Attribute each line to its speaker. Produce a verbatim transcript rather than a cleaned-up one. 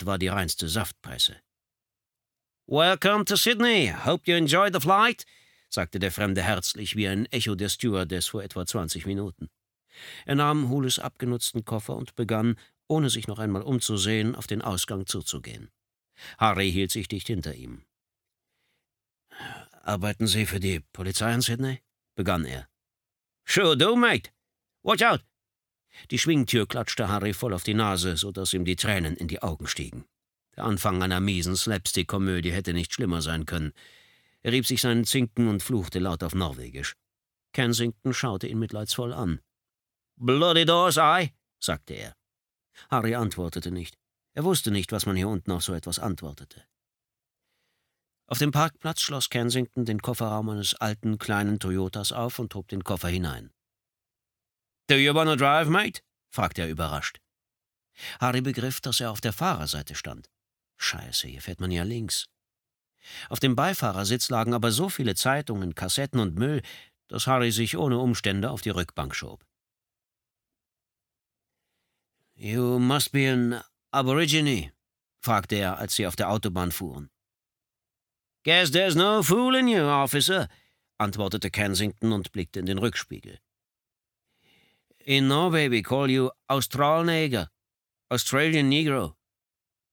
Speaker 1: Stadt war die reinste Saftpresse. »Welcome to Sydney. Hope you enjoyed the flight«, sagte der Fremde herzlich wie ein Echo der Stewardess vor etwa zwanzig Minuten. Er nahm Hules abgenutzten Koffer und begann, ohne sich noch einmal umzusehen, auf den Ausgang zuzugehen. Harry hielt sich dicht hinter ihm. »Arbeiten Sie für die Polizei in Sydney?« begann er. »Sure do, mate. Watch out!« Die Schwingtür klatschte Harry voll auf die Nase, so dass ihm die Tränen in die Augen stiegen. Der Anfang einer miesen Slapstick-Komödie hätte nicht schlimmer sein können. Er rieb sich seinen Zinken und fluchte laut auf Norwegisch. Kensington schaute ihn mitleidsvoll an. »Bloody doors, aye«, sagte er. Harry antwortete nicht. Er wusste nicht, was man hier unten auf so etwas antwortete. Auf dem Parkplatz schloss Kensington den Kofferraum eines alten, kleinen Toyotas auf und hob den Koffer hinein. »Do you wanna drive, mate?« fragte er überrascht. Harry begriff, dass er auf der Fahrerseite stand. Scheiße, hier fährt man ja links. Auf dem Beifahrersitz lagen aber so viele Zeitungen, Kassetten und Müll, dass Harry sich ohne Umstände auf die Rückbank schob. »You must be an Aborigine«, fragte er, als sie auf der Autobahn fuhren. »Guess there's no fooling you, officer«, antwortete Kensington und blickte in den Rückspiegel. »In Norway we call you Australneger, Australian Negro«,